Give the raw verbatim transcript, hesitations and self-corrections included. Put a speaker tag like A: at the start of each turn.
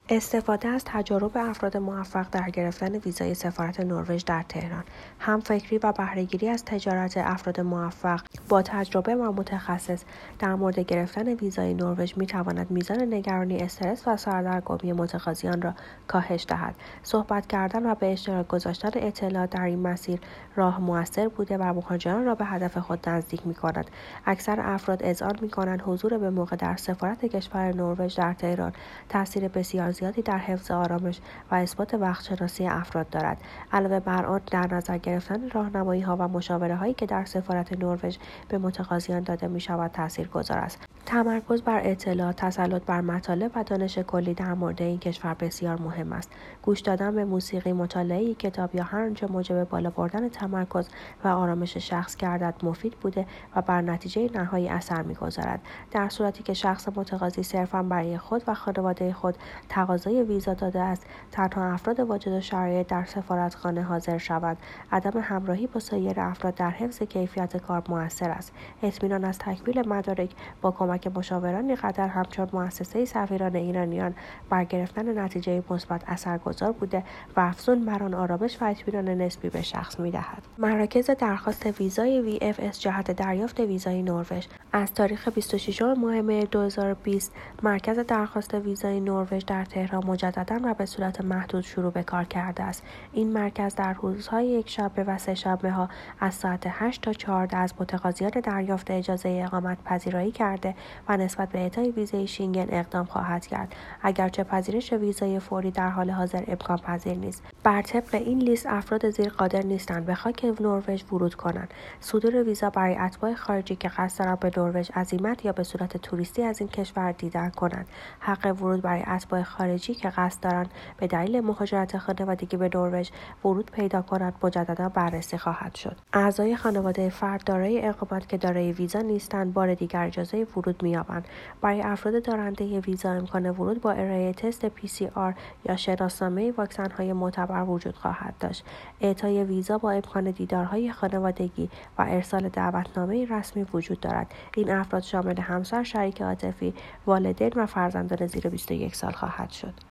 A: استفاده از تجارب افراد موفق در گرفتن ویزای سفارت نروژ در تهران، همفکری و بهره‌گیری از تجارت افراد موفق با تجربه و متخصص در مورد گرفتن ویزای نروژ می‌تواند میزان نگرانی، استرس و سردرگمی متقاضیان را کاهش دهد. صحبت کردن و به اشتراک گذاشتن اطلاعات در این مسیر راه موثر بوده و مهاجران را به هدف خود نزدیک می‌کند. اکثر افراد اذعان می‌کنند حضور به موقع در سفارت کشور نروژ در تهران تاثیر بسیار زیادی در حفظ آرامش و اثبات وقت‌شناسی افراد دارد. علاوه بر آن، در نظر گرفتن راهنمایی‌ها و مشاوره‌هایی که در سفارت نروژ به متقاضیان داده می‌شود تاثیرگذار است. تمرکز بر اطلاعات، تسلط بر مطالب و دانش کلی در مورد این کشور بسیار مهم است. گوش دادن به موسیقی، مطالعه کتاب یا هر آنچه موجب بالا بردن تمرکز و آرامش شخص گردد مفید بوده و بر نتیجه نهایی اثر می‌گذارد. در صورتی که شخص متقاضی صرفاً برای خود و خانواده خود تقاضای ویزا داده است، تنها افراد واجد شرایط در سفارتخانه حاضر شود. عدم همراهی با سایر افراد در حفظ کیفیت کار مؤثر است. اطمینان از تکمیل مدارک با کمک مشاوران قطر همچون مؤسسه سفیران ایرانیان بر گرفتن نتیجه مثبت اثرگذار بوده و افزون بر آن آرامش و اطمینان نسبی به شخص می‌دهد. مراکز درخواست ویزای وی اف اس جهت دریافت ویزای نروژ از تاریخ بیست و ششم ماه مهر دو هزار و بیست مرکز درخواست ویزای نروژ در تهران مجددا و به صورت محدود شروع به کار کرده است. این مرکز در روزهای یکشنبه و سه‌شنبه‌ها از ساعت هشت تا چهارده از متقاضیان دریافت اجازه اقامت پذیرایی کرده و نسبت به اعطای ویزای شنگن اقدام خواهد کرد، اگرچه پذیرش ویزای فوری در حال حاضر امکان پذیر نیست. بر طبق این لیست افراد زیر قادر نیستند به خاک نروژ ورود کنند: صدور ویزا برای اتباع خارجی که قصد دارند به نروژ عزیمت یا به صورت توریستی از این کشور دیدن کنند، حق ورود برای اتباع خارجی که قصد دارند به دلیل مهاجرت خانوادگی به نروژ ورود پیدا کنند مجددا بررسی خواهد شد. اعضای خانواده فرد دارای اقامت که دارای ویزا نیستند بار دیگر اجازه ورود می‌یابند. برای افراد دارنده ویزا امکان ورود با ارائه تست پی سی آر یا شناسنامه واکسن‌های معتبر وجود خواهد داشت. اعطای ویزا با امکان دیدارهای خانوادگی و ارسال دعوتنامه رسمی وجود دارد. این افراد شامل همسر، شریک عاطفی، والدین و فرزندان زیر بیست و یک سال خواهد شد.